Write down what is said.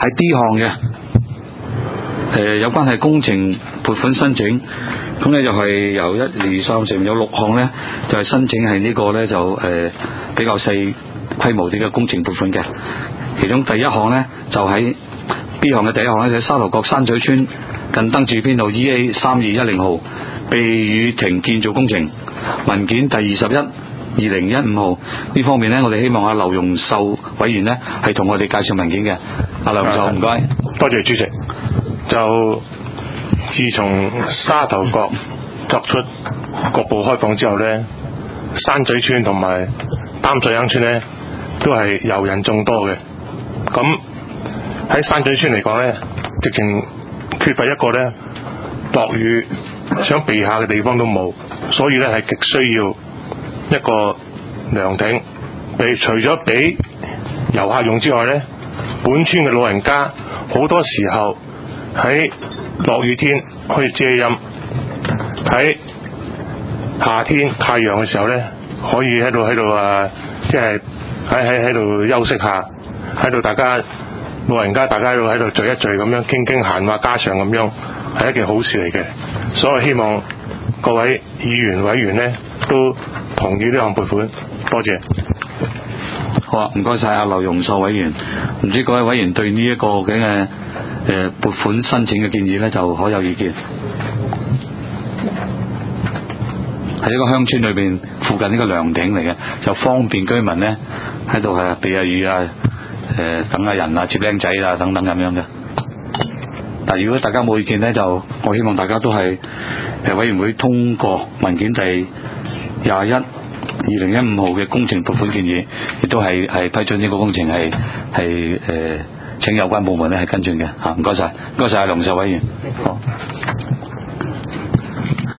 係 D 項嘅，有關係工程撥款申請，咁咧就係由1、2、3、4有6項咧，就係申請係呢個咧就比較細規模啲嘅工程撥款嘅。其中第一項咧就喺 B 項嘅第一項咧，就喺沙頭角山咀村近燈柱編號 EA3210 號避雨亭建造工程文件第21/2015號。呢方面咧，我哋希望阿劉容壽委員咧係同我哋介紹文件嘅。阿劉容壽，唔該。 多謝主席。就自從沙頭角作出局部開放之後呢，山咀村同埋擔水坑村呢都係遊人眾多嘅。咁喺山咀村嚟講呢，直情缺乏一個呢落雨想避下嘅地方都冇，所以呢係極需要一個涼亭，除咗俾遊客用之外呢，本村嘅老人家好多時候喺落雨天可以遮陰，喺夏天太陽嘅時候呢，可以喺度即係喺度休息下，喺度大家老人家大家喺度聚一聚咁樣傾傾閒話家常咁樣，係一件好事嚟嘅。所以希望各位議員委員呢都同意呢項撥款，多謝。 好啊，唔該晒阿劉容壽委員。唔知各位委員對呢一個嘅撥款申請嘅建議呢，就可有意見？係一個鄉村裏邊附近呢個涼亭嚟嘅，就方便居民呢喺度避下雨啊，等下人啊，接靚仔啊等等咁樣嘅。但如果大家冇意見呢，就我希望大家都係委員會通過文件第21/2015號嘅工程撥款建議，亦都係批准呢個工程係請有關部門咧係跟進嘅嚇。唔該晒，唔該晒，劉容壽委員。好。